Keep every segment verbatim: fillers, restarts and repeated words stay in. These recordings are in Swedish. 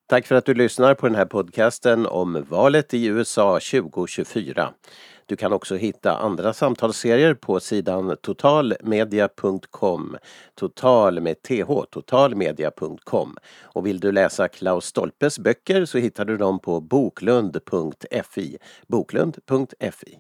Tack för att du lyssnar på den här podcasten om valet i U S A tjugo tjugofyra. Du kan också hitta andra samtalsserier på sidan totalmedia punkt com. Total med th, totalmedia punkt com. Och vill du läsa Klaus Stolpes böcker så hittar du dem på boklund punkt fi. boklund punkt fi.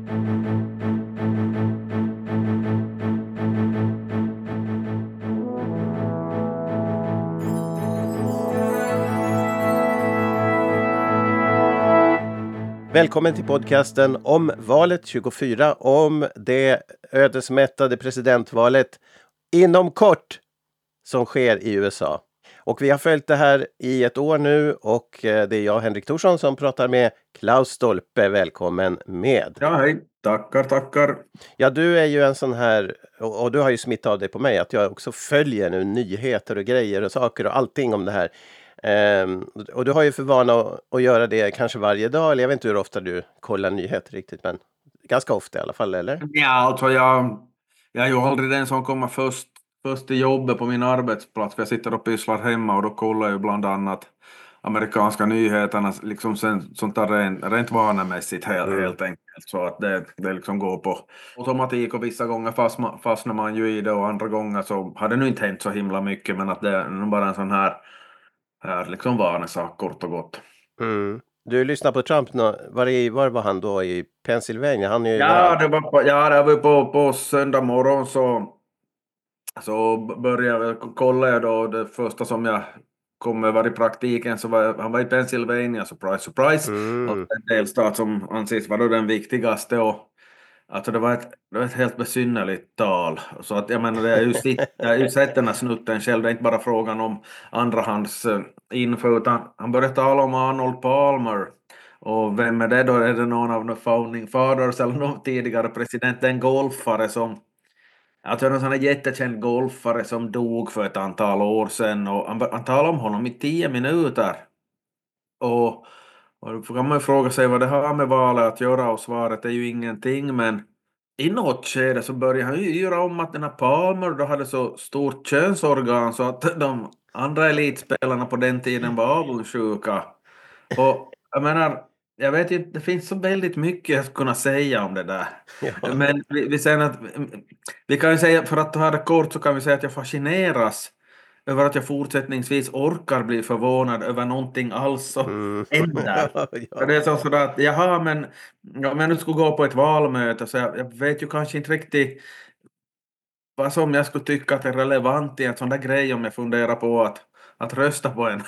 Välkommen till podcasten om valet tjugofyra, om det ödesmättade presidentvalet inom kort som sker i U S A. Och vi har följt det här i ett år nu och det är jag, Henrik Thorsson, som pratar med Klaus Stolpe. Välkommen med. Ja, hej. Tackar, tackar. Ja, du är ju en sån här, och, och du har ju smittat av det på mig, att jag också följer nu nyheter och grejer och saker och allting om det här. Um, och du har ju för vana att, att göra det kanske varje dag, eller jag vet inte hur ofta du kollar nyheter riktigt, men ganska ofta i alla fall, eller? Ja, alltså jag, jag är ju aldrig den som kommer först, först till jobbet på min arbetsplats, för jag sitter och pysslar hemma och då kollar jag ju bland annat amerikanska nyheterna, liksom sen, sånt där rent, rent vanemässigt helt, Mm. helt enkelt, så att det, det liksom går på automatik, och vissa gånger fast man, fastnar man ju i det och andra gånger så har det nu inte hänt så himla mycket, men att det är nog bara en sån här, här liksom vanesak kort och gott. Mm. Du lyssnar på Trump nå, var, i, var var han då? I Pennsylvania? Han är ju Ja, det var på, ja, det var på, på söndag morgon så, så började jag kolla jag då, det första som jag kom över i praktiken så var han var i Pennsylvania, surprise, surprise, Mm. alltså en delstat som anses vara den viktigaste, och alltså det var ett, det var ett helt besynnerligt tal, så att jag menar det är ju sitt, jag har ju sett den här snutten själv, det är inte bara frågan om andrahands eh, info, utan han började tala om Arnold Palmer. Och vem är det då? Är det någon av de founding fathers eller någon tidigare president? En golfare som, alltså en sån här jättekänd golfare som dog för ett antal år sedan, och han, han talade om honom i tio minuter. Och, och då kan man ju fråga sig vad det har med valet att göra, och svaret är ju ingenting, men i något skede så började han ju göra om att den här Palmer då hade så stort könsorgan så att de andra elitspelarna på den tiden var avundsjuka. Och jag menar, jag vet inte, det finns så väldigt mycket att kunna säga om det där. Ja. Men vi, vi säger att, vi kan ju säga, för att ta det kort så kan vi säga att jag fascineras över att jag fortsättningsvis orkar bli förvånad över någonting alls så Mm. händer. Ja, För ja. det är så sådär att, jaha, men om jag nu skulle gå på ett valmöte så jag, jag vet ju kanske inte riktigt vad som jag skulle tycka att är relevant i en sån där grej om jag funderar på att, att rösta på en.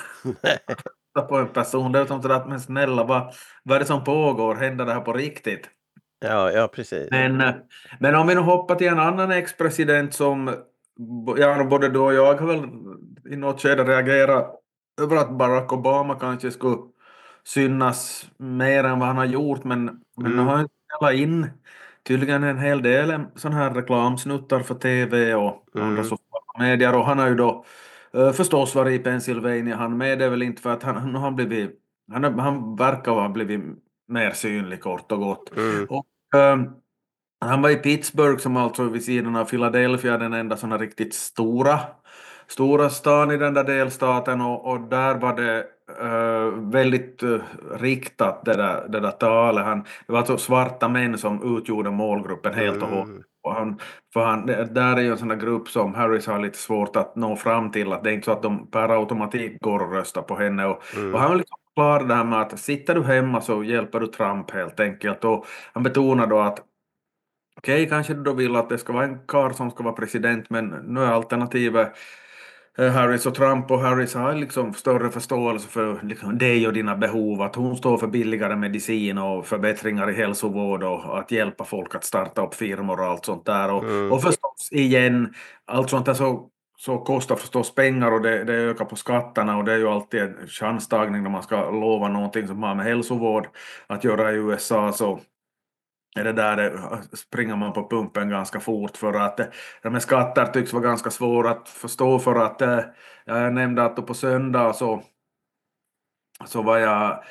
På en person, det är som sådär att men snälla, vad, vad är det som pågår, händer det här på riktigt? Ja, ja, precis. Men, men om vi nu hoppar till en annan ex-president som, ja, både du och jag har väl i något skede reagerat över att Barack Obama kanske skulle synas mer än vad han har gjort, men, men nu Mm. har han spelat in tydligen en hel del sån här reklamsnuttar för tv och Mm. andra sociala medier, och han har ju då Uh, förstås var i Pennsylvania, han med det väl inte för att han, han, han, blivit, han, han verkar ha blivit mer synlig kort och gott. Mm. Och, uh, han var i Pittsburgh som alltså vid sidan av Philadelphia den enda såna riktigt stora, stora stan i den där delstaten, och, och där var det uh, väldigt uh, riktat det där, det där talet. Han, det var alltså svarta män som utgjorde målgruppen helt och hållet. Mm. Och han, för han, där är ju en sån där grupp som Harris har lite svårt att nå fram till, att det är inte så att de per automatik går och röstar på henne. Och, Mm. och han vill liksom klara det här med att sitter du hemma så hjälper du Trump helt enkelt. Och han betonar då att okej, okay, kanske du då vill att det ska vara en karl som ska vara president, men nu är alternativet Harris och Trump, och Harris har liksom större förståelse för liksom dig och dina behov, att hon står för billigare medicin och förbättringar i hälsovård och att hjälpa folk att starta upp firmor och allt sånt där. Och, Mm. och förstås igen, allt sånt där så, så kostar förstås pengar, och det, det ökar på skatterna, och det är ju alltid en chanstagning när man ska lova någonting som har med hälsovård att göra i U S A, så är det där springer man på pumpen ganska fort, för att de här skatter tycks vara ganska svåra att förstå, för att jag nämnde att på söndag så, så var jag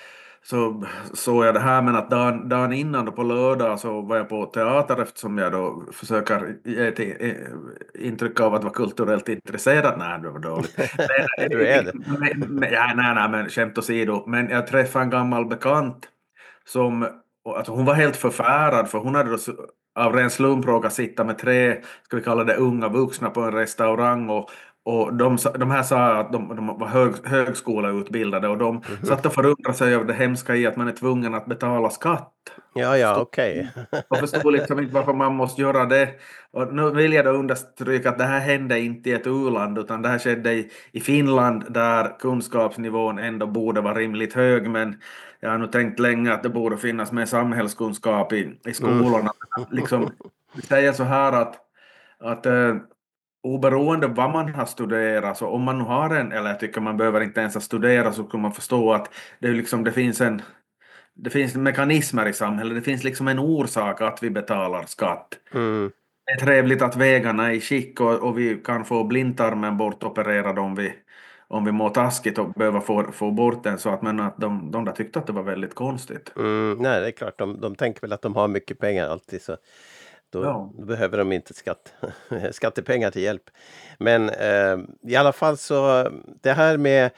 så såg jag det här, men att dagen, dagen innan då på lördag så var jag på teater eftersom jag då försöker ge ett eh, intryck av att vara kulturellt intresserad. Nej, det var dåligt. Men, Du är det. men, men, ja, nej, nej, men skämt åsido. Men jag träffade en gammal bekant som, och alltså hon var helt förfärad för hon hade då s- av ren slump råkat sitta med tre, ska vi kalla det unga vuxna på en restaurang och och de, sa- de här sa att de, de var hög, högskoleutbildade och de Mhm. satt och förundrade sig över det hemska i att man är tvungen att betala skatt. Ja, ja, Förstod, okej. och förstod liksom inte varför man måste göra det. Och nu vill jag då understryka att det här hände inte i ett u-land utan det här skedde i, i Finland där kunskapsnivån ändå borde vara rimligt hög, men jag har nu tänkt länge att det borde finnas mer samhällskunskap i, i Mm. skolorna. Liksom, vi säger så här att, att eh, oberoende vad man har studerat, så om man nu har en, eller jag tycker man behöver inte ens ha studerat, så kan man förstå att det, är liksom, det finns en det finns mekanismer i samhället, det finns liksom en orsak att vi betalar skatt. Mm. Det är trevligt att vägarna är i skick och, och vi kan få blindtarmen bortopererad om vi, om vi mår taskigt och behöver få, få bort den, så att, men att de, de där tyckte att det var väldigt konstigt. Mm. Nej, det är klart. De, de tänker väl att de har mycket pengar alltid, så då, Ja. då behöver de inte skatt, skattepengar till hjälp. Men eh, i alla fall så det här med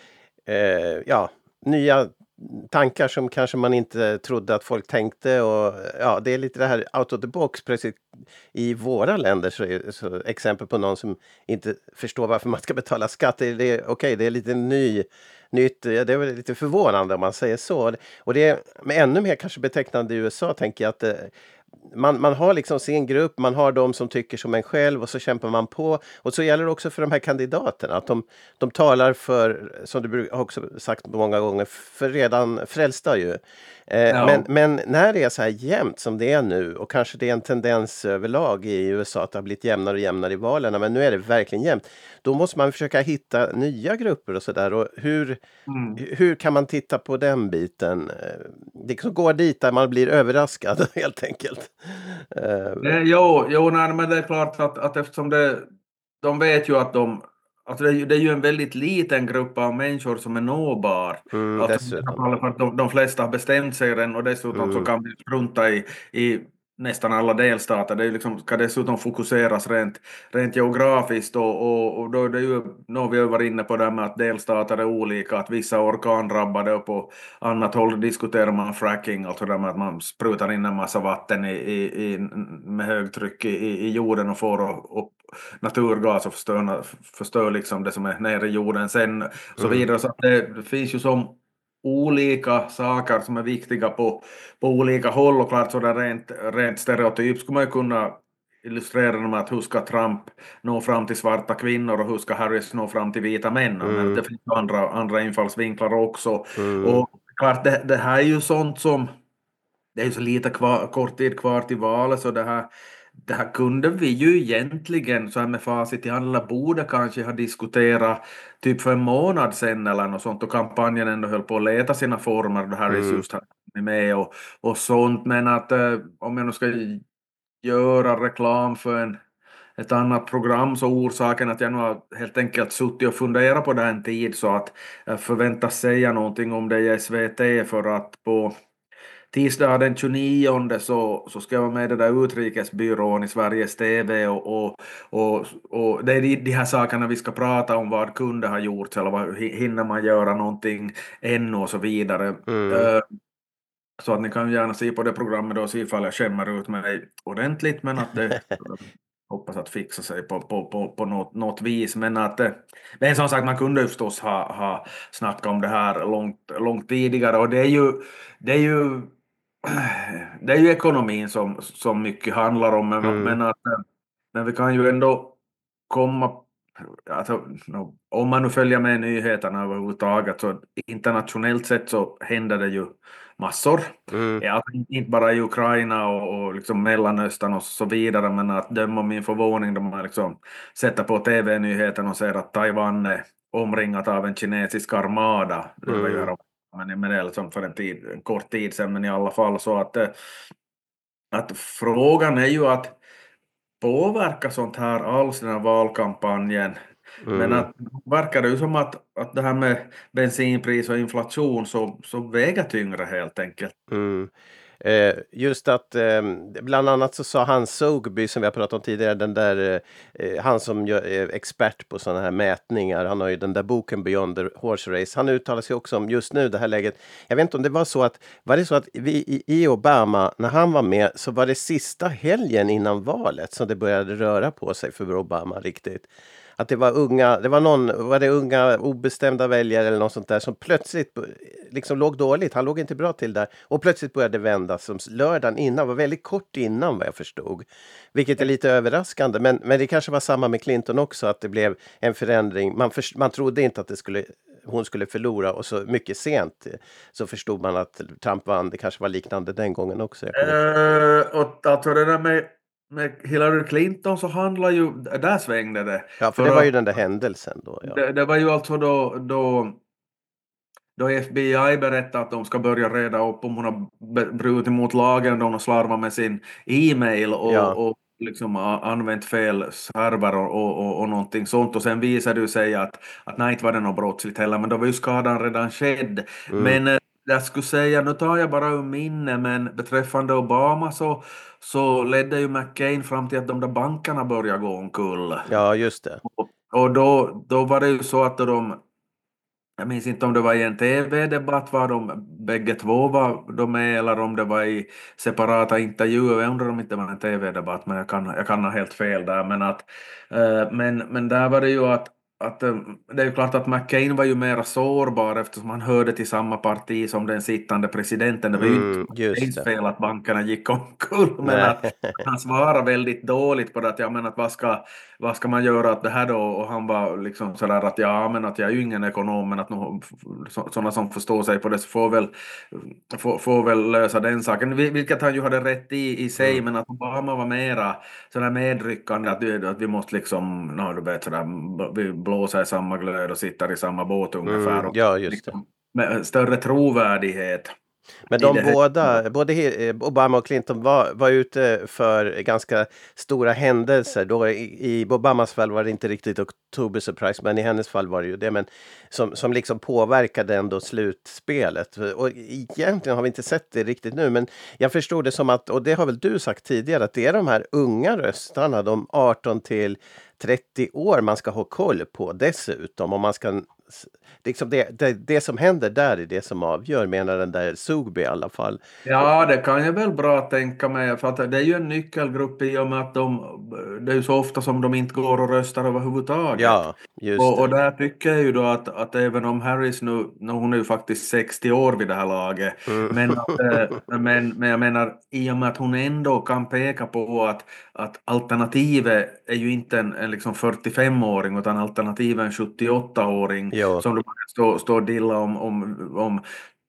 eh, ja, nya tankar som kanske man inte trodde att folk tänkte, och ja, det är lite det här out of the box. Precis i våra länder så är så exempel på någon som inte förstår varför man ska betala skatt. Det är, det, okej, det är lite ny nytt, ja, det är väl lite förvånande om man säger så. Och det är med ännu mer kanske betecknande i U S A, tänker jag, att eh, man, man har liksom sin grupp, man har de som tycker som en själv och så kämpar man på. Och så gäller det också för de här kandidaterna, att de, de talar för, som du bruk- har också sagt många gånger, för redan frälsta ju. Eh, men, Ja. men när det är så här jämnt som det är nu, och kanske det är en tendens överlag i U S A att det har blivit jämnare och jämnare i valen, men nu är det verkligen jämnt. Då måste man försöka hitta nya grupper och sådär. Och hur, Mm. hur kan man titta på den biten? Eh, Det som går dit där man blir överraskad helt enkelt. Eh, Eh, jo, jo nej, men det är klart att, att eftersom det, de vet ju att de, alltså det, är ju- det är ju en väldigt liten grupp av människor som är nåbar. mm, Alltså, i alla dessutom. fall för att de, de flesta har bestämt sig redan och dessutom så Mm, kan vi strunta i, i nästan alla delstater. Det är ju liksom, ska dessutom fokuseras rent, rent geografiskt och, och, och då är det ju, nu har vi ju varit inne på det här med att delstater är olika, att vissa är orkandrabbade och på annat håll diskuterar man fracking, alltså det med att man sprutar in en massa vatten i, i, i, med högtryck i, i jorden och får upp naturgas och förstör, förstör liksom det som är nere i jorden sen och så mm, vidare. Så att det, det finns ju som olika saker som är viktiga på, på olika håll, och klart så där rent, rent stereotyp skulle man ju kunna illustrera det med att hur ska Trump nå fram till svarta kvinnor och hur ska Harris nå fram till vita män. Men mm, det finns ju andra, andra infallsvinklar också. mm, Och klart, det, det här är ju sånt som, det är ju så lite kvar, kort tid kvar till valet, så det här, det här kunde vi ju egentligen så här med facit i hand, eller borde kanske ha diskuterat typ för en månad sedan eller något sånt, och kampanjen ändå höll på att leta sina former, det här är mm, just här med och, och sånt, men att eh, om jag nu ska göra reklam för en ett annat program, så orsaken att jag nu har helt enkelt suttit och funderat på det här en tid, så att jag förväntas säga någonting om det i S V T, för att på tisdag den tjugonionde så, så ska jag vara med i den där utrikesbyrån i Sveriges T V, och, och, och, och det är de, de här sakerna vi ska prata om, vad kunde ha gjorts eller vad, hinner man göra någonting ännu och så vidare. mm. Eh, så att ni kan gärna se på det programmet då och se ifall jag skämmer ut mig ordentligt, men att det hoppas att fixa sig på, på, på, på något, något vis. Men att, eh, men som sagt, man kunde ju förstås ha, ha snackat om det här långt, långt tidigare, och det är ju, det är ju, det är ju ekonomin som, som mycket handlar om, men, Mm, men, att, eh, men vi kan ju ändå komma, alltså, no, om man nu följer med nyheterna överhuvudtaget, så internationellt sett så händer det ju massor. mm, Ja, alltså, inte bara i Ukraina och, och liksom Mellanöstern och så vidare, men att döma min förvåning då man liksom sätter på T V-nyheten och ser att Taiwan är omringat av en kinesisk armada. Det var ju mm, här, men men det är liksom för en, tid, en kort tid sedan, men i alla fall så att, eh, att frågan är ju att påverka sånt här alls den här valkampanjen. Men Mm. att verkar det ju som att, att det här med bensinpris och inflation så, så väger tyngre helt enkelt. Mm. Eh, just att eh, bland annat så sa han Sotheby som vi har pratat om tidigare, den där eh, han som gör, är expert på sådana här mätningar, han har ju den där boken Beyond the Horse Race, han uttalar sig också om just nu det här läget. Jag vet inte om det var så att, var det så att vi i, i Obama, när han var med så var det sista helgen innan valet som det började röra på sig för Obama riktigt. Att det var unga, det var någon, var det unga obestämda väljare eller något sånt där som plötsligt liksom låg dåligt. Han låg inte bra till där och plötsligt började vända som lördagen innan, var väldigt kort innan vad jag förstod. Vilket är lite överraskande, men, men det kanske var samma med Clinton också, att det blev en förändring. Man, för, man trodde inte att det skulle, hon skulle förlora och så mycket sent så förstod man att Trump vann. Det kanske var liknande den gången också. Jag kommer- Eh, och alltså det där med, med Hillary Clinton så handlar ju, där svängde det. Ja, för För det var ju att den där händelsen då. Ja. det, det var ju alltså då, då, då F B I berättade att de ska börja reda upp om hon har be- brutit mot lagen, då hon har slarvat med sin e-mail Ja. och, och liksom a- använt fel server och, och, och, och någonting sånt. Och sen visade det sig att, att nej, inte var det något brottsligt heller, men då var ju skadan redan skedd. Mm. Men eh, jag skulle säga, nu tar jag bara ur minne, men beträffande Obama så, så ledde ju McCain fram till att de där bankerna började gå omkull. Ja, just det. Och, och då, då var det ju så att de, jag minns inte om det var i en T V-debatt var de bägge två var de med, eller om det var i separata intervjuer. Jag undrar om inte det var en T V-debatt, men jag kan, jag kan ha helt fel där. Men, att, eh, men, men där var det ju att, att eh, det är ju klart att McCain var ju mer sårbar eftersom han hörde till samma parti som den sittande presidenten. Det var ju inte Mm, just McCains det. fel att bankerna gick omkull, men Nej. att han svarade väldigt dåligt på det. Att, jag menar, att vad ska, vad ska man göra åt det här då? Och han var liksom sådär att ja, men att jag är ju ingen ekonom, men att sådana som förstår sig på det så får väl, får, får väl lösa den saken. Vil- Vilket han ju hade rätt i i sig, Mm. men att Obama var mera sådär medryckande att, vi- att vi måste liksom, no, du vet sådär, vi blåser i samma glöd och sitter i samma båt ungefär. Mm, Och ja, just det. liksom, med större trovärdighet Men i de det här. båda, både Hi- eh, Obama och Clinton var, var ute för ganska stora händelser. Då i, i Obamas fall var det inte riktigt October Surprise, men i hennes fall var det ju det. Men som, som liksom påverkade ändå slutspelet. Och egentligen har vi inte sett det riktigt nu, men jag förstod det som att, och det har väl du sagt tidigare, att det är de här unga röstarna, de arton till trettio år man ska ha koll på dessutom. Om man ska, liksom det, det, det som händer där är det som avgör, menar den där Sotheby i alla fall. Ja, det kan jag väl bra tänka mig, för att det är ju en nyckelgrupp i och med att de, det är ju så ofta som de inte går och röstar överhuvudtaget. Ja, just Och, och det. där tycker jag ju då att, att även om Harris nu, nu, hon är ju faktiskt sextio år vid det här laget, Mm. men, att, eh, men, men jag menar i och med att hon ändå kan peka på att, att alternativet är ju inte en, en liksom fyrtiofem-åring utan alternativet är en sjuttioåtta-åring Jo. som du bara står stå och dilla om, om, om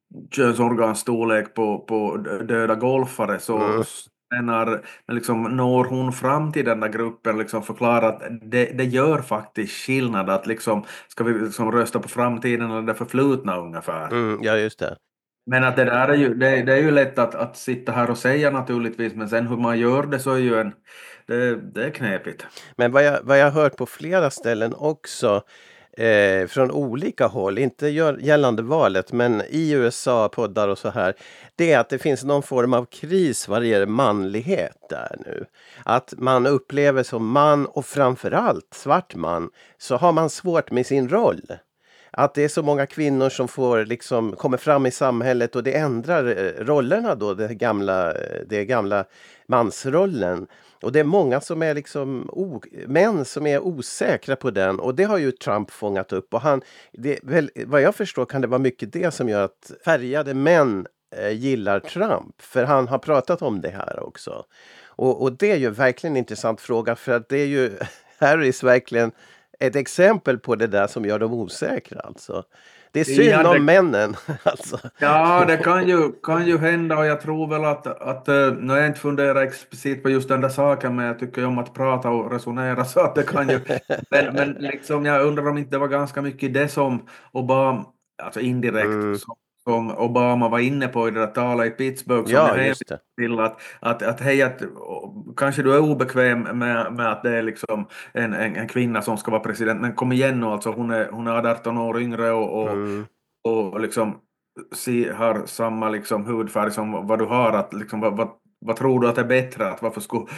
könsorgansstorlek på, på döda golfare, så Mm. menar, liksom, når hon fram till den där gruppen liksom förklarar att det, det gör faktiskt skillnad att liksom, ska vi liksom rösta på framtiden eller det förflutna ungefär. Mm, ja, just det. Men att det där är ju, det, det är ju lätt att, att sitta här och säga naturligtvis, men sen hur man gör det så är ju en, det, det är knepigt. Men vad jag, vad jag har hört på flera ställen också eh, från olika håll, inte gör, gällande valet, men i U S A, poddar och så här, det är att det finns någon form av kris vad det gäller manlighet där nu. Att man upplever som man, och framförallt svart man, så har man svårt med sin roll. Att det är så många kvinnor som får liksom kommer fram i samhället och det ändrar eh, rollerna då, det gamla, eh, det gamla mansrollen. Och det är många som är liksom o, män som är osäkra på den, och det har ju Trump fångat upp, och han, det, väl, vad jag förstår kan det vara mycket det som gör att färgade män eh, gillar Trump, för han har pratat om det här också. Och, och det är ju verkligen en intressant fråga, för att det är ju Harris verkligen ett exempel på det där som gör dem osäkra alltså. Det är synd Ja, det- om männen alltså. Ja, det kan ju, kan ju hända, och jag tror väl att, att eh, nu har jag inte funderat explicit på just den där saken, men jag tycker ju om att prata och resonera, så att det kan ju, men, men liksom jag undrar om inte det var ganska mycket det som Obama, alltså indirekt, Mm. som, som Obama var inne på i det där talet i Pittsburgh som jag Ja, hänvisade just det. till att, att, att hej, att, kanske du är obekväm med, med att det är liksom en, en, en kvinna som ska vara president, men kom igen nu, alltså hon är, hon är arton år yngre och, och, Mm, och liksom si, har samma liksom hudfärg som vad du har, att liksom, vad, vad, vad tror du att är bättre, att varför skulle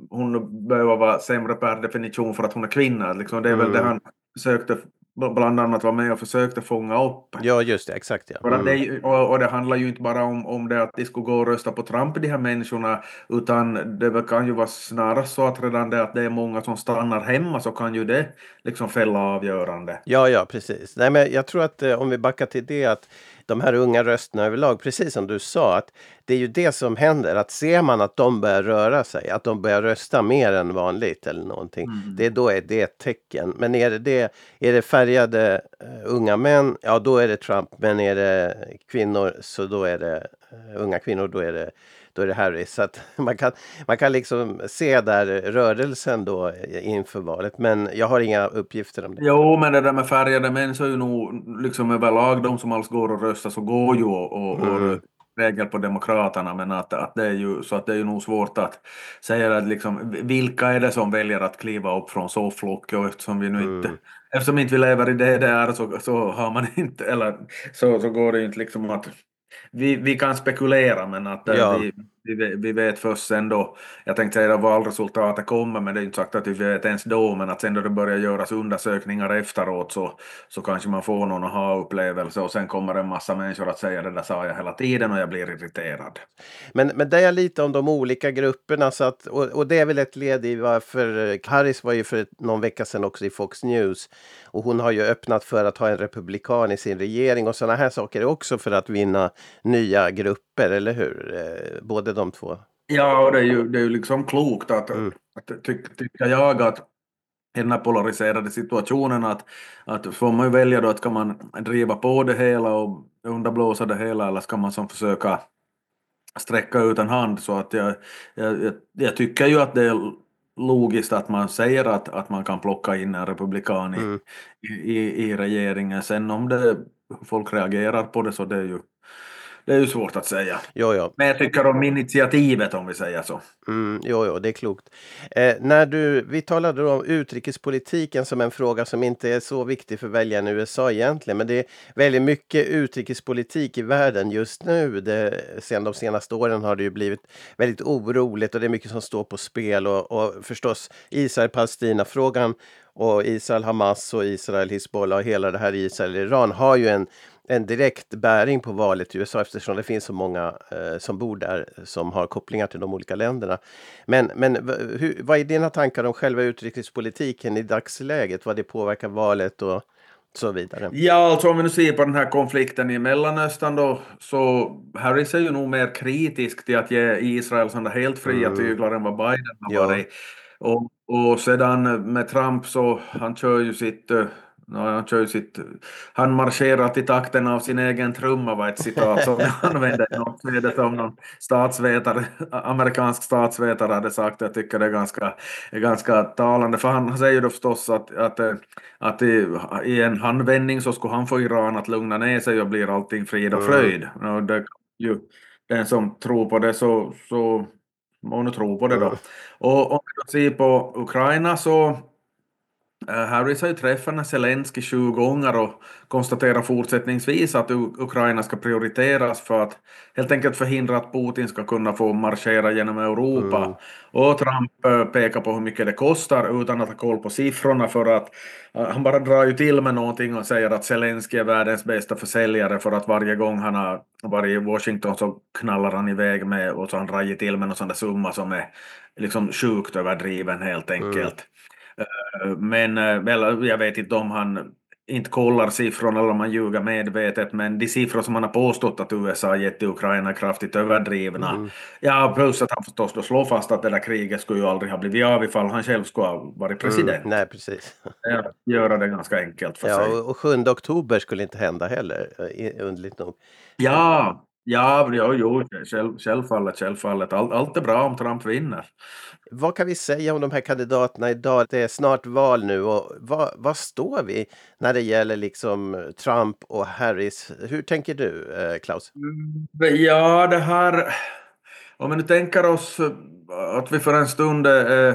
hon behöva vara sämre per definition för att hon är kvinna, liksom, det är väl det mm. han försökte bland annat vara med och försökte fånga upp. Ja, just det, exakt ja. För att det, är Mm. ju- och, och det handlar ju inte bara om, om det att de skulle gå och rösta på Trump, de här människorna, utan det väl kan ju vara snarast så att redan det att det är många som stannar hemma så kan ju det liksom fälla avgörande. Ja, ja, precis. Nej, men jag tror att eh, om vi backar till det, att de här unga rösterna överlag, precis som du sa, att det är ju det som händer, att ser man att de börjar röra sig, att de börjar rösta mer än vanligt eller någonting, Mm. det då är det ett tecken. Men är det, det, är det färgade eh, unga män, ja då är det Trump, men är det kvinnor så då är det eh, unga kvinnor, då är det då är det Harris. Så att man kan, man kan liksom se där rörelsen då inför valet, men jag har inga uppgifter om det. Jo, men det där med färgade män så är ju nog liksom överlag de som alls går och röstar så går ju och, och, och Mm, regel på demokraterna, men att, att det är ju så att det är ju nog svårt att säga att liksom, vilka är det som väljer att kliva upp från sofflocket, och eftersom vi nu inte mm. eftersom inte vi lever i det där så, så har man inte, eller så, så går det ju inte liksom att vi, vi kan spekulera, men att eh, Ja. vi, vi, vet- vi vet först sen då, jag tänkte säga att valresultatet kommer, men det är inte sagt att vi vet ens då, men att sen då det börjar göras undersökningar efteråt så, så kanske man får någon aha-upplevelse och sen kommer en massa människor att säga det där sa jag hela tiden och jag blir irriterad. Men, men det är lite om de olika grupperna, så att, och, och det är väl ett led i varför Harris var ju för ett- någon vecka sedan också i Fox News, och hon har ju öppnat för att ha en republikan i sin regering och sådana här saker också för att vinna nya grupper, eller hur? Eh, både de två. Ja, och det är ju, det är ju liksom klokt att, Mm, att ty, tycker jag att i den här polariserade situationen att, att får man ju välja då att kan man driva på det hela och underblåsa det hela, eller ska man som försöka sträcka ut en hand, så att jag, jag, jag, jag tycker ju att det är logiskt att man säger att, att man kan plocka in en republikan i, mm. i, i regeringen. Sen om det, folk reagerar på det så det är ju, det är ju svårt att säga. Jo, ja. Men jag tycker om initiativet om vi säger så. Mm, jo, jo, det är klokt. Eh, när du, vi talade då om utrikespolitiken som en fråga som inte är så viktig för väljarna i U S A egentligen, men det är väldigt mycket utrikespolitik i världen just nu. Det, sen de senaste åren har det ju blivit väldigt oroligt och det är mycket som står på spel, och, och förstås Israel-Palestina-frågan och Israel-Hamas och Israel-Hizbollah och hela det här Israel-Iran har ju en en direkt bäring på valet i U S A, eftersom det finns så många eh, som bor där som har kopplingar till de olika länderna. Men, men v- hur, vad är dina tankar om själva utrikespolitiken i dagsläget? Vad det påverkar valet och så vidare? Ja, alltså om vi nu ser på den här konflikten i Mellanöstern då, så Harris är ju nog mer kritisk till att ge Israel sådana helt fria Mm, tyglar än vad Biden har ja. varit. Och, och sedan med Trump så han kör ju sitt, eh, no, han kör ju sitt, han marscherar till takten av sin egen trumma var ett citat som han använde i något skede som någon statsvetare, amerikansk statsvetare hade sagt. Jag tycker det är ganska, är ganska talande, för han säger ju då förstås att, att eh, att i, i en handvändning så skulle han få Iran att lugna ner sig och blir allting frid och Mm, fröjd. Och det, ju, den som tror på det så, så må nu tro på det mm, då. Och om vi då ser på Ukraina så Eh, Harris har ju träffat den här Zelensky tjugo gånger och konstaterar fortsättningsvis att U- Ukraina ska prioriteras för att helt enkelt förhindra att Putin ska kunna få marschera genom mm, Europa. Och Trump eh, pekar på hur mycket det kostar utan att ha koll på siffrorna, för att eh, han bara drar ju till med någonting och säger att Zelensky är världens bästa försäljare, för att varje gång han har varit i Washington så knallar han iväg med, och så han drar ju till med någon sån där summa som är liksom sjukt överdriven helt mm. enkelt. Eh, Men eh, väl, jag vet inte om han inte kollar siffrorna eller om han ljuger medvetet, men de siffror som han har påstått att U S A har gett till Ukraina är kraftigt överdrivna. Mm. Ja, plus att han förstås då slår fast att det där kriget skulle ju aldrig ha blivit av ifall han själv skulle ha varit Mm. president. Nej, precis. Ja, göra det ganska enkelt för Ja, sig. och, och sjunde oktober skulle inte hända heller, eh, underligt nog. Ja, Ja, jo, jo själv, självfallet, självfallet. Allt, allt är bra om Trump vinner. Vad kan vi säga om de här kandidaterna idag? Det är snart val nu och vad, vad står vi när det gäller liksom Trump och Harris? Hur tänker du, eh, Klaus? Mm, Ja, det här, om vi nu tänker oss eh, att vi för en stund eh,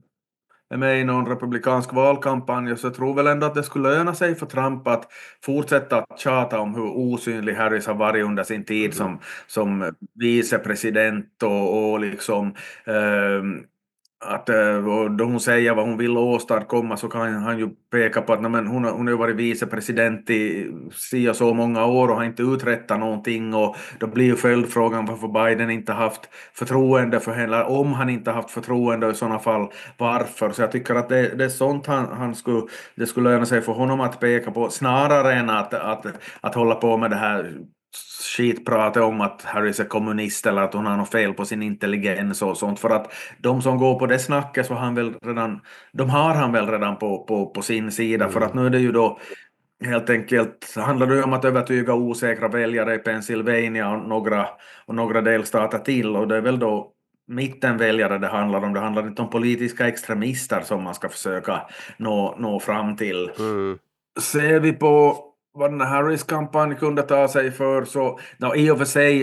är med i någon republikansk valkampanj, så jag tror väl ändå att det skulle löna sig för Trump att fortsätta att tjata om hur osynlig Harris har varit under sin tid Mm. som, som vicepresident och, och liksom eh, att eh, och då hon säger vad hon vill åstadkomma, så kan han ju peka på att nej, men hon, har- hon har ju varit vicepresident i si och så många år och har inte uträttat någonting, och då blir ju följdfrågan varför Biden inte haft förtroende för henne, eller om han inte haft förtroende och i sådana fall varför. Så jag tycker att det, det är sånt han, han skulle, det skulle löna sig för honom att peka på snarare än att, att, att hålla på med det här skitpratet om att Harris är kommunist eller att hon har något fel på sin intelligens och sånt. För att de som går på det snacket, så har han väl redan, de har han väl redan på, på, på sin sida. För att Mm. nu är det ju då helt enkelt, handlar det ju om att övertyga osäkra väljare i Pennsylvania och några, och några delstater till, och det är väl då mittenväljare det handlar om. Det handlar inte om politiska extremister som man ska försöka nå, nå fram till. Mm. Ser vi på vad den här Harris-kampanjen kunde ta sig för, så no, i och för sig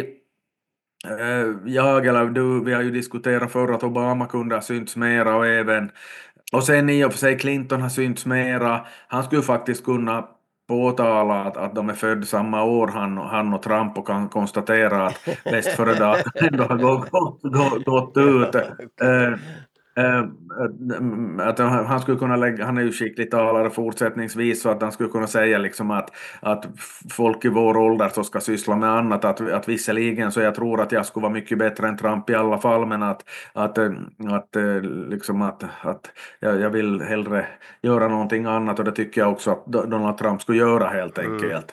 eh, jag eller du, vi har ju diskuterat förr att Obama kunde ha synts mera, och även och sen i och för sig Clinton har synts mera. Han skulle faktiskt kunna påtala att, att de är födda samma år, han, han och Trump, och kan konstatera att bäst före datum ändå har gått, gått, gått, gått ut. Ja, okej. Eh, Eh, att han han skulle kunna lägga, han är ju skicklig talare fortsättningsvis, så att han skulle kunna säga liksom att, att folk i vår ålder så ska syssla med annat, att, att visserligen så jag tror att jag skulle vara mycket bättre än Trump i alla fall, men att, att, eh, att, eh, liksom att, att jag, jag vill hellre göra någonting annat, och det tycker jag också att Donald Trump skulle göra helt Mm. enkelt.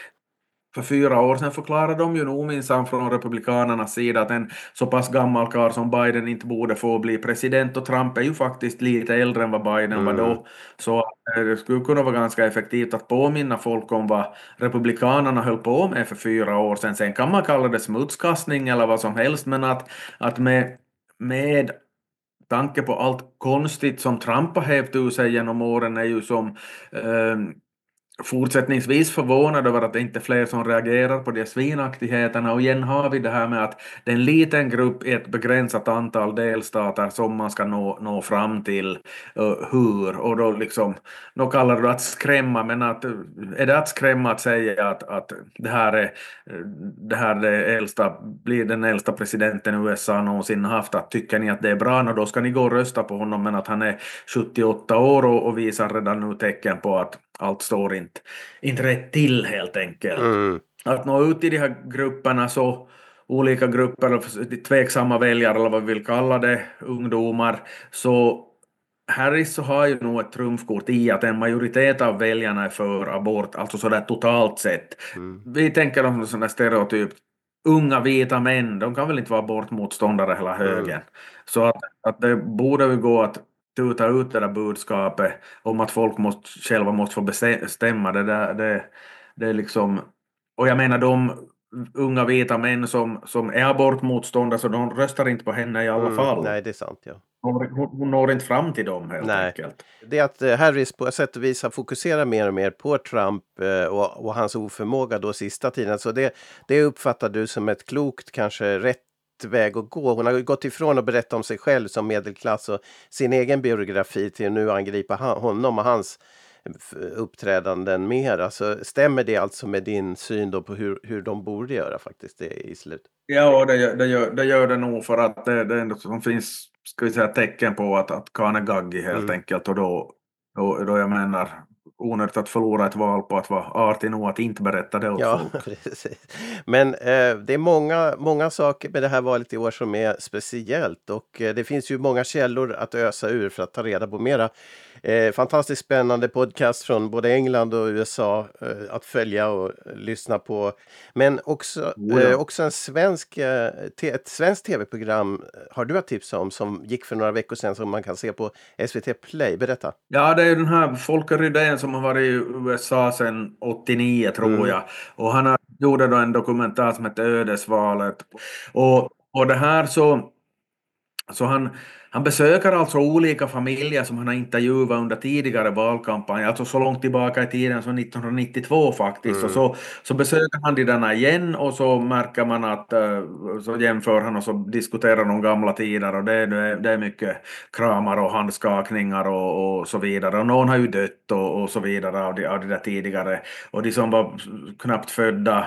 För fyra år sedan förklarade de ju nog minsann från republikanernas sida att en så pass gammal karl som Biden inte borde få bli president, och Trump är ju faktiskt lite äldre än vad Biden var Mm. då. Så eh, det skulle kunna vara ganska effektivt att påminna folk om vad republikanerna höll på med för fyra år sedan. Sen kan man kalla det smutskastning eller vad som helst, men att, att med, med tanke på allt konstigt som Trump har hävt ur sig genom åren, är ju som eh, fortsättningsvis förvånad över att det inte är fler som reagerar på de svinaktigheterna. Och igen har vi det här med att det är en liten grupp i ett begränsat antal delstater som man ska nå, nå fram till. Uh, hur? Och då liksom, då kallar du det att skrämma, men att, är det att skrämma att säga att, att det här är det här är det äldsta, blir den äldsta presidenten i U S A någonsin haft, att tycker ni att det är bra, och då ska ni gå och rösta på honom, men att han är sjuttioåtta år och, och visar redan nu tecken på att allt står inte, inte rätt till helt enkelt. Mm. Att nå ut i de här grupperna, så olika grupper, tveksamma väljare eller vad vi vill kalla det, ungdomar, så Harris så har ju nog ett trumfkort i att en majoritet av väljarna är för abort, alltså sådär totalt sett. Mm. Vi tänker om sån där stereotyp, unga vita män, de kan väl inte vara abortmotståndare hela högen. Mm. Så att, att det borde ju gå att tuta ut det där budskapet om att folk måste, själva måste få bestämma. Det, där, det, det är liksom, och jag menar de unga vita män som, som är abortmotståndare, så de röstar inte på henne i alla Mm. fall. Nej, det är sant, ja. Hon, hon, hon når inte fram till dem helt Nej. enkelt. Det är att eh, Harris på sätt och vis har fokuserat mer och mer på Trump eh, och, och hans oförmåga då sista tiden. Så det, det uppfattar du som ett klokt, kanske rätt väg att gå. Hon har gått ifrån att berätta om sig själv som medelklass och sin egen biografi till att nu angripa han, honom och hans uppträdanden mer. Alltså, stämmer det alltså med din syn då på hur, hur de borde göra faktiskt det i slut? Ja, det gör det, gör, det, gör det nog, för att det, det ändå som finns, ska vi säga, tecken på att, att Khan är gaggig helt Mm. enkelt, och då, då, då jag menar onödigt att förlora ett val på att vara artig nog att inte berätta det åt Ja, folk. precis. Men eh, det är många, många saker med det här valet i år som är speciellt, och eh, det finns ju många källor att ösa ur för att ta reda på mera. Eh, fantastiskt spännande podcast från både England och U S A eh, att följa och lyssna på. Men också, Oh ja. eh, också en svensk, eh, te- ett svenskt tv-program har du att tipsa om som gick för några veckor sedan som man kan se på S V T Play. Berätta. Ja, det är den här Folke Rydén som har varit i U S A sedan åttionio tror Mm. jag. Och han har gjorde då en dokumentär som hette Ödesvalet. Och, och det här så, så han, han besöker alltså olika familjer som han har intervjuat under tidigare valkampanjer, alltså så långt tillbaka i tiden som nittonhundranittiotvå faktiskt. Och Mm. så, så besöker han de där igen och så märker man att eh, så jämför han och så diskuterar de gamla tider och det, det, det är mycket kramar och handskakningar och, och så vidare. Och någon har ju dött och, och så vidare av de, av de där tidigare. Och de som var knappt födda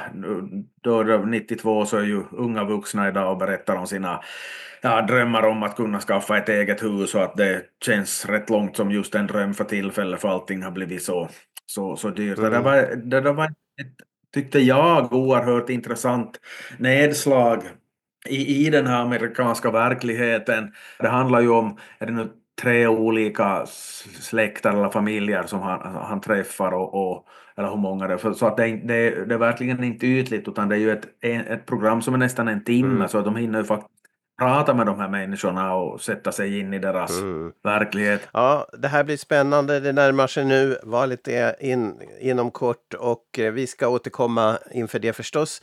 då nittiotvå så är ju unga vuxna idag och berättar om sina ja, drömmar om att kunna skaffa ett eget hus och att det känns rätt långt som just en dröm för tillfället för allting har blivit så, så, så dyrt. Mm. Det där var, det där var ett, tyckte jag, oerhört intressant nedslag i, i den här amerikanska verkligheten. Det handlar ju om, är det nu tre olika släkter eller familjer som han, han träffar och, och eller hur många det är. Så att det, det, det är verkligen inte ytligt utan det är ju ett, ett program som är nästan en timme mm. så att de hinner ju faktiskt prata med de här människorna och sätta sig in i deras mm. verklighet. Ja, det här blir spännande. Det närmar sig nu. Valet är in, inom kort och vi ska återkomma inför det förstås.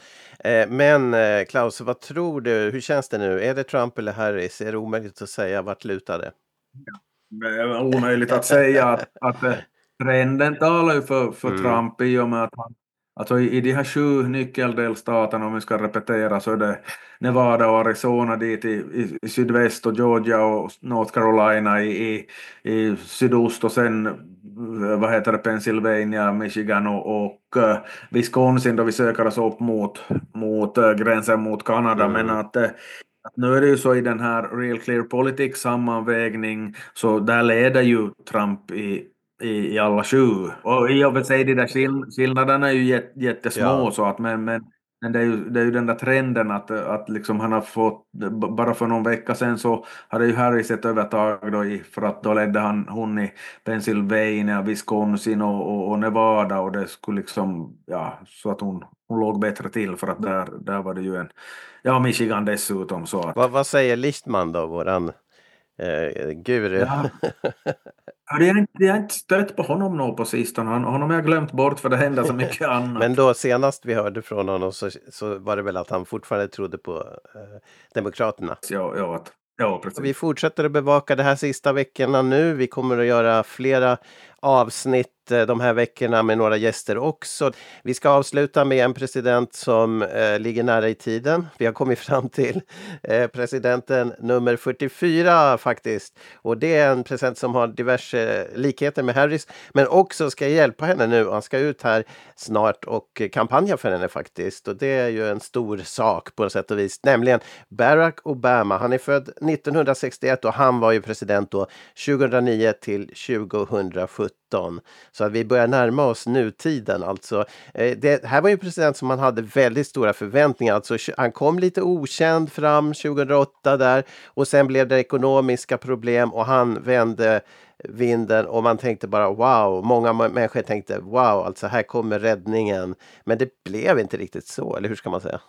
Men Klaus, vad tror du? Hur känns det nu? Är det Trump eller Harris? Är det omöjligt att säga vart lutar det? Det är omöjligt att säga att, att trenden talar ju för, för mm. Trump i och med att han alltså i, i de här sju nyckeldelstaterna, om vi ska repetera, så är det Nevada och Arizona dit i, i, i sydväst och Georgia och North Carolina i, i, i sydost och sen vad heter det, Pennsylvania, Michigan och, och uh, Wisconsin då vi söker oss upp mot, mot uh, gränsen mot Kanada. Mm. Men att, uh, att nu är det ju så i den här Real Clear Politics sammanvägning så där leder ju Trump i I, i alla sju. Och i och för sig de där skill- skillnaderna är ju jättesmå ja. Så att men, men, men det, är ju, det är ju den där trenden att, att liksom han har fått, bara för någon vecka sedan så hade ju Harris ett övertag då i, för att då ledde han hon i Pennsylvania, Wisconsin och, och, och Nevada och det skulle liksom, ja, så att hon, hon låg bättre till för att där, där var det ju en, ja Michigan dessutom så att. Vad, vad säger Lichtman då, våran eh, guru? Ja. Jag har, inte, jag har inte stött på honom nå på sistone. Han, honom har jag glömt bort för det händer så mycket annat. Men då senast vi hörde från honom så, så var det väl att han fortfarande trodde på eh, Demokraterna. Ja, ja, ja precis. Vi fortsätter att bevaka det här sista veckorna nu. Vi kommer att göra flera avsnitt de här veckorna med några gäster också. Vi ska avsluta med en president som eh, ligger nära i tiden. Vi har kommit fram till eh, presidenten nummer fyrtiofyra faktiskt. Och det är en president som har diverse likheter med Harris. Men också ska hjälpa henne nu. Han ska ut här snart och kampanja för henne faktiskt. Och det är ju en stor sak på något sätt och vis. Nämligen Barack Obama. Han är född nittonhundrasextioett och han var ju president då tjugohundranio till tjugohundrasjutton. Så att vi börjar närma oss nutiden. Alltså, eh, det här var ju en president som man hade väldigt stora förväntningar. Alltså, han kom lite okänd fram tjugohundraåtta där. Och sen blev det ekonomiska problem och han vände vinden. Och man tänkte bara wow. Många människor tänkte wow, alltså här kommer räddningen. Men det blev inte riktigt så, eller hur ska man säga?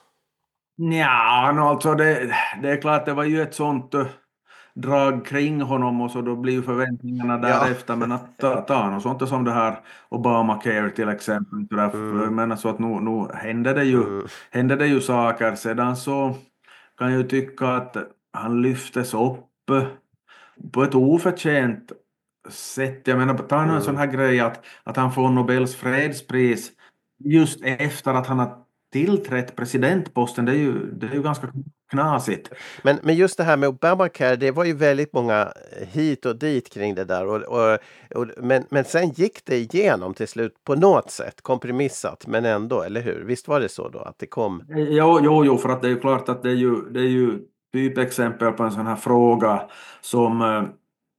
Ja, alltså det, det är klart det var ju ett sånt drag kring honom och så då blir ju förväntningarna därefter. Ja. Men att ta, ta något sånt som det här Obamacare till exempel. Mm. Men så att nu, nu händer, det ju, mm. händer det ju saker. Sedan så kan jag ju tycka att han lyftes upp på ett oförtjänt sätt. Jag menar, ta en mm. sån här grej att, att han får Nobels fredspris just efter att han har tillträtt presidentposten, det är ju, det är ju ganska knasigt. Men, men just det här med Obamacare, det var ju väldigt många hit och dit kring det där. Och, och, och, men, men sen gick det igenom till slut på något sätt, kompromissat, men ändå, eller hur? Visst var det så då att det kom? Jo, jo, jo för att det är ju klart att det är ju, det är ju typexempel på en sån här fråga som,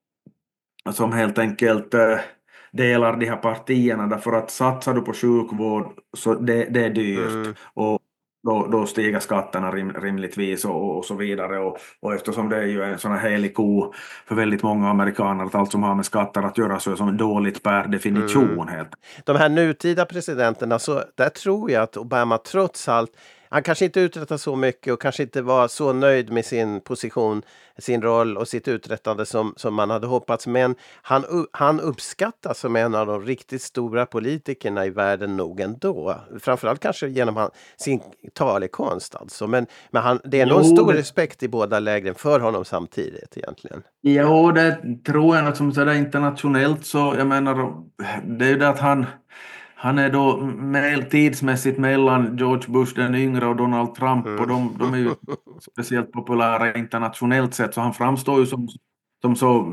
som helt enkelt delar de här partierna, därför att satsar du på sjukvård så det, det är dyrt mm. och då, då stiger skatterna rim, rimligtvis och, och så vidare och, och eftersom det är ju en sån här helig ko för väldigt många amerikaner att allt som har med skatter att göra så är som dåligt per definition mm. helt. De här nutida presidenterna, så där tror jag att Obama trots allt han kanske inte uträttar så mycket och kanske inte var så nöjd med sin position, sin roll och sitt uträttande som, som man hade hoppats. Men han, han uppskattas som en av de riktigt stora politikerna i världen nog ändå. Framförallt kanske genom han, sin talekonst alltså. Men, men han, det är nog en stor respekt i båda lägren för honom samtidigt egentligen. Jo, det tror jag, som sådär internationellt så, jag menar, det är ju det att han Han är då med, tidsmässigt mellan George Bush den yngre och Donald Trump, mm. och de, de är ju speciellt populära internationellt sett, så han framstår ju som, som så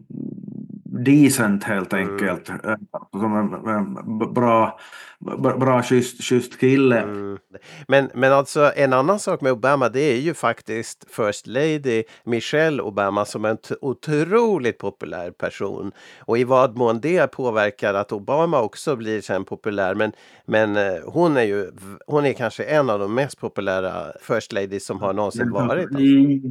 decent helt enkelt, mm. som en, en bra, bra schysst, schysst kille. Mm. Men, men alltså en annan sak med Obama, det är ju faktiskt First Lady Michelle Obama som en t- otroligt populär person. Och i vad mån det påverkar att Obama också blir sen populär. Men, men hon är ju hon är kanske en av de mest populära First Ladies som har någonsin varit. Alltså.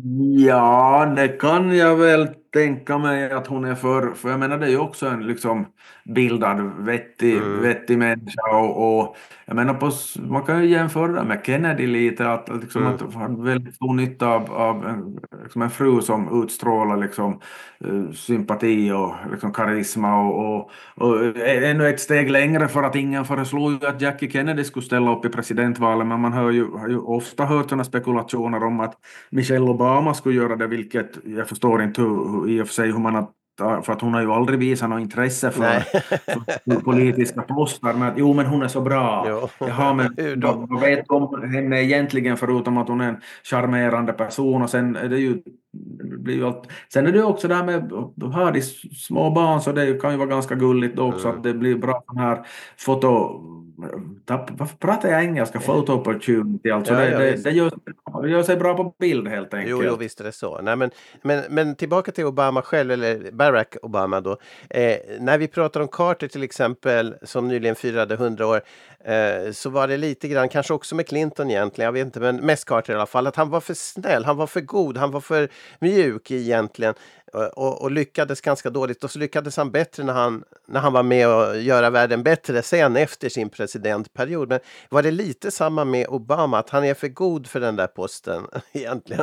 Ja, det kan jag väl tänka mig att hon är för, för jag menar det är ju också en liksom bildad, vettig, mm. vettig människa och, och jag menar på, man kan ju jämföra med Kennedy lite, att liksom mm. att ha väldigt stor nytta av, av en, liksom en fru som utstrålar liksom uh, sympati och liksom karisma och, och, och ännu ett steg längre, för att ingen föreslog att Jackie Kennedy skulle ställa upp i presidentvalet, men man hör ju, har ju ofta hört sådana spekulationer om att Michelle Obama skulle göra det, vilket jag förstår inte hur, i och för sig hur man har, för att hon har ju aldrig visat något intresse för, för politiska poster, men jo, men hon är så bra. Jaha, men vad vet om henne egentligen, förutom att hon är en charmerande person, och sen är det ju, det blir ju allt. Sen är det ju också det här med att ha de små barn, så det kan ju vara ganska gulligt då också, mm. att det blir bra sån här foto. Varför pratar jag engelska? Photo opportunity, alltså ja, det, ja, det, det, gör, det gör sig bra på bild helt enkelt. Jo, jo visst är det så. Nej, men, men, men tillbaka till Obama själv, eller Barack Obama då. Eh, när vi pratar om Carter till exempel, som nyligen firade hundra år, eh, så var det lite grann, kanske också med Clinton egentligen, jag vet inte, men mest Carter i alla fall, att han var för snäll, han var för god, han var för mjuk egentligen. Och, och lyckades ganska dåligt, och så lyckades han bättre när han, när han var med och göra världen bättre sen efter sin presidentperiod. Men var det lite samma med Obama, att han är för god för den där posten egentligen?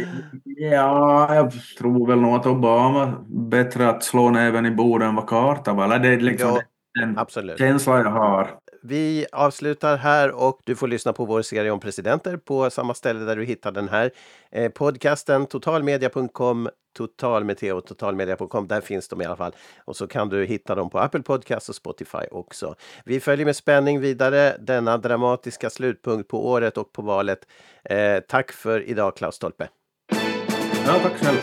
Ja, jag tror väl nog att Obama bättre att slå näven i bordet än vad Carter var. Det är liksom ja, den absolut. Känsla jag har. Vi avslutar här, och du får lyssna på vår serie om presidenter på samma ställe där du hittar den här eh, podcasten, totalmedia punkt com, totalmeteo, totalmedia punkt com, där finns de i alla fall. Och så kan du hitta dem på Apple Podcast och Spotify också. Vi följer med spänning vidare denna dramatiska slutpunkt på året och på valet. Eh, tack för idag, Klaus Stolpe. Ja, tack själv.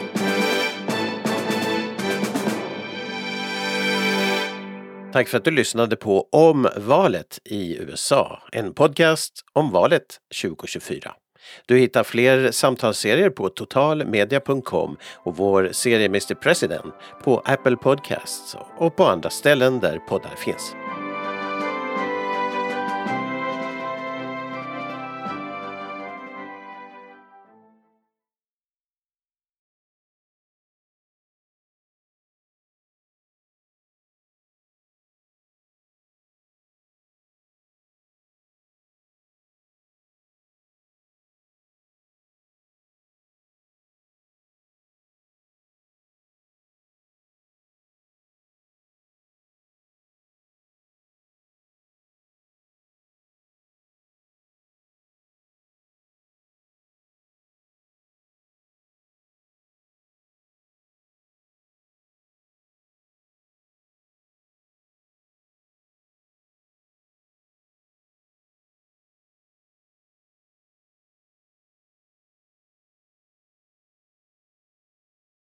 Tack för att du lyssnade på Om valet i U S A, en podcast om valet tjugo tjugofyra. Du hittar fler samtalsserier på totalmedia punkt com och vår serie mister President på Apple Podcasts och på andra ställen där poddar finns.